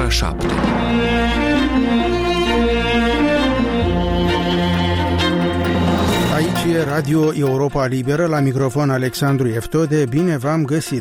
ora 7. Aici e Radio Europa Liberă, la microfon Alexandru Eftode, bine v-am găsit!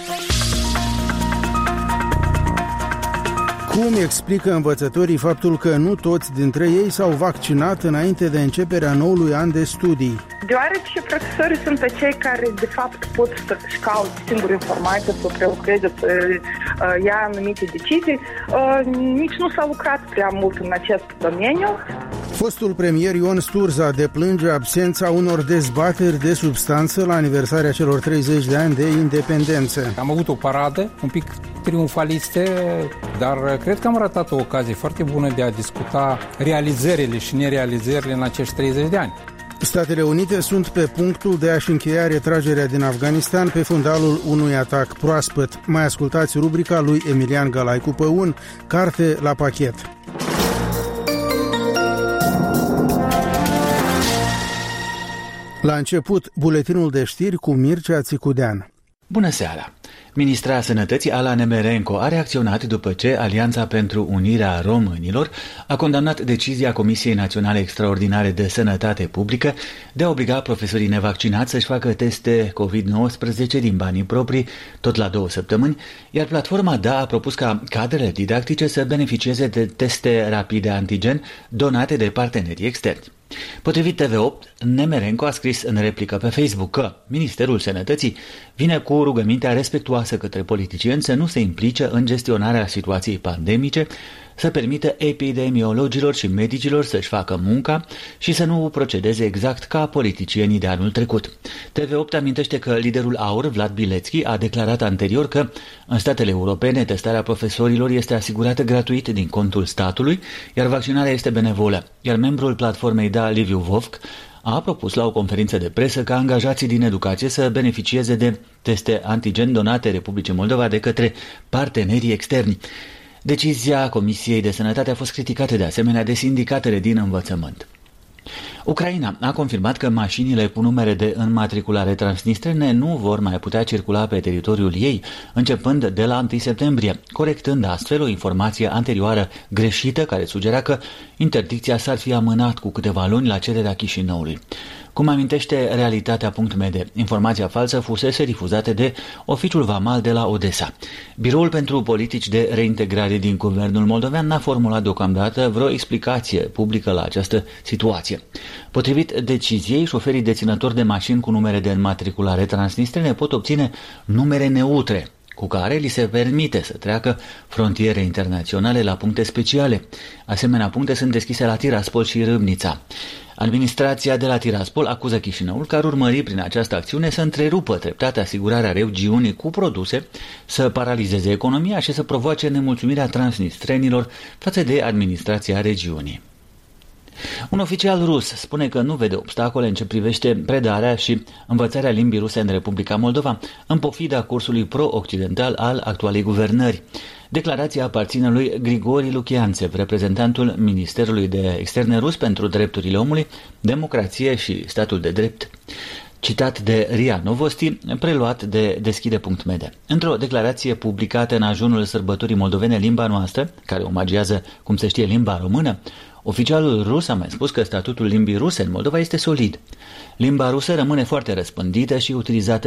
Cum explică învățătorii faptul că nu toți dintre ei s-au vaccinat înainte de începerea noului an de studii? Deoarece profesorii sunt cei care, de fapt, pot să-și caute singuri informații, să prelucreze, să ia anumite decizii, nici nu s-a lucrat prea mult în acest domeniu. Fostul premier Ion Sturza deplânge absența unor dezbateri de substanță la aniversarea celor 30 de ani de independență. Am avut o paradă un pic triumfaliste, dar cred că am ratat o ocazie foarte bună de a discuta realizările și nerealizările în acești 30 de ani. Statele Unite sunt pe punctul de a-și încheia retragerea din Afganistan pe fundalul unui atac proaspăt. Mai ascultați rubrica lui Emilian Galaicu Păun, Carte la pachet. La început, buletinul de știri cu Mircea Țicudean. Bună seara! Ministra Sănătății Ala Nemerenko a reacționat după ce Alianța pentru Unirea Românilor a condamnat decizia Comisiei Naționale Extraordinare de Sănătate Publică de a obliga profesorii nevaccinați să-și facă teste COVID-19 din banii proprii tot la 2 săptămâni, iar platforma DA a propus ca cadrele didactice să beneficieze de teste rapide antigen donate de partenerii externi. Potrivit TV8, Nemerenko a scris în replică pe Facebook că Ministerul Sănătății vine cu rugămintea respectuoasă către politicieni să nu se implice în gestionarea situației pandemice, să permită epidemiologilor și medicilor să-și facă munca și să nu procedeze exact ca politicienii de anul trecut. TV8 amintește că liderul AUR, Vlad Bilețchi, a declarat anterior că în statele europene testarea profesorilor este asigurată gratuit din contul statului, iar vaccinarea este benevolă. Iar membrul platformei DA, Liviu Vovc, a propus la o conferință de presă ca angajații din educație să beneficieze de teste antigen donate Republicii Moldova de către partenerii externi. Decizia Comisiei de Sănătate a fost criticată de asemenea de sindicatele din învățământ. Ucraina a confirmat că mașinile cu numere de înmatriculare transnistrene nu vor mai putea circula pe teritoriul ei, începând de la 1 septembrie, corectând astfel o informație anterioară greșită care sugera că interdicția s-ar fi amânat cu câteva luni la cererea Chișinăului. Cum amintește Realitatea.md, informația falsă fusese difuzată de Oficiul Vamal de la Odessa. Biroul pentru politici de reintegrare din Guvernul Moldovean n-a formulat deocamdată vreo explicație publică la această situație. Potrivit deciziei, șoferii deținători de mașini cu numere de înmatriculare transnistrene pot obține numere neutre, cu care li se permite să treacă frontiere internaționale la puncte speciale. Asemenea puncte sunt deschise la Tiraspol și Râmnița. Administrația de la Tiraspol acuză Chișinăul că ar urmări prin această acțiune să întrerupă treptat asigurarea regiunii cu produse, să paralizeze economia și să provoace nemulțumirea transnistrenilor față de administrația regiunii. Un oficial rus spune că nu vede obstacole în ce privește predarea și învățarea limbii ruse în Republica Moldova, în pofida cursului pro-occidental al actualei guvernări. Declarația aparține lui Grigori Lukianțev, reprezentantul Ministerului de Externe rus pentru drepturile omului, democrație și statul de drept. Citat de RIA Novosti, preluat de Deschide.md. Într-o declarație publicată în ajunul sărbătorii moldovene Limba Noastră, care omagiază, cum se știe, limba română, oficialul rus a mai spus că statutul limbii ruse în Moldova este solid. Limba rusă rămâne foarte răspândită și utilizată